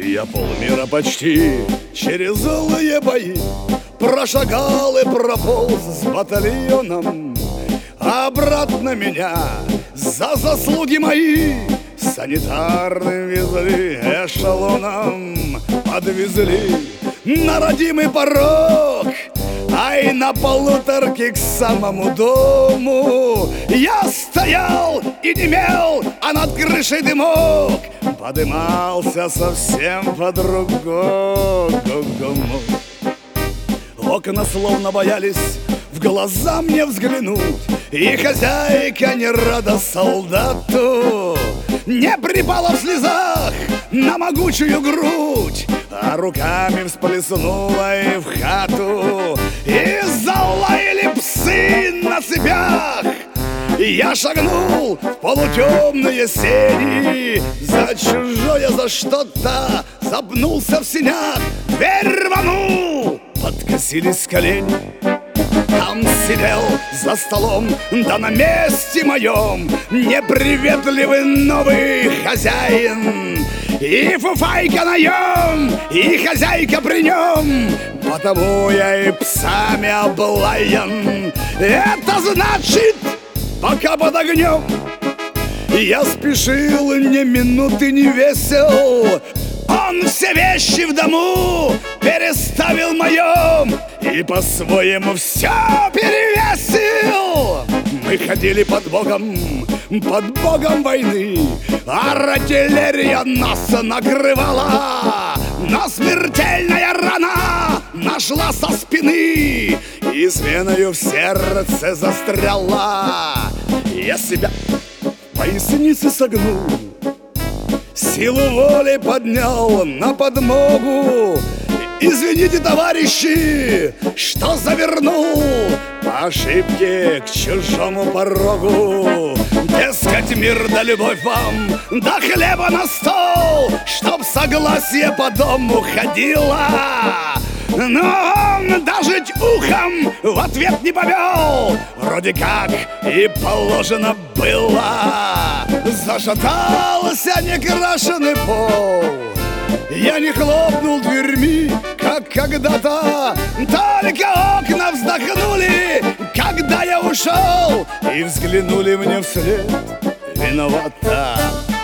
Я полмира почти через злые бои прошагал и прополз с батальоном. Обратно меня за заслуги мои санитарным везли эшелоном. Подвезли на родимый порог, ай на полуторке к самому дому. Я стоял и немел, а над крышей дымок подымался совсем по-другому. Окна словно боялись в глаза мне взглянуть, и хозяйка не рада солдату не припала в слезах на могучую грудь, а руками всплеснула и в хату. И залаяли псы на цепях. Я шагнул в полутемные сени, за чужое, за что-то запнулся в сенях. Дверь рванул, подкосились колени. Там сидел за столом, да на месте моем неприветливый новый хозяин. И фуфайка наем, и хозяйка при нем, потому я и псами облаян. Это значит, пока под огнем я спешил, ни минуты не весел. Он все вещи в дому переставил моем и по-своему все перевесил. Мы ходили под богом войны, артиллерия нас накрывала, но смертельная рана нашла со спины и с веною в сердце застряла. Я себя в пояснице согнул, силу воли поднял на подмогу. Извините, товарищи, что завернул по ошибке к чужому порогу. Дескать, мир да любовь вам, да хлеба на стол, чтоб согласие по дому ходило. Но он даже ухом в ответ не повел, вроде как и положено было. Зашатался некрашенный пол, я не хлопнул дверьми, как когда-то, только окна вздохнули, когда я ушел, и взглянули мне вслед виновато.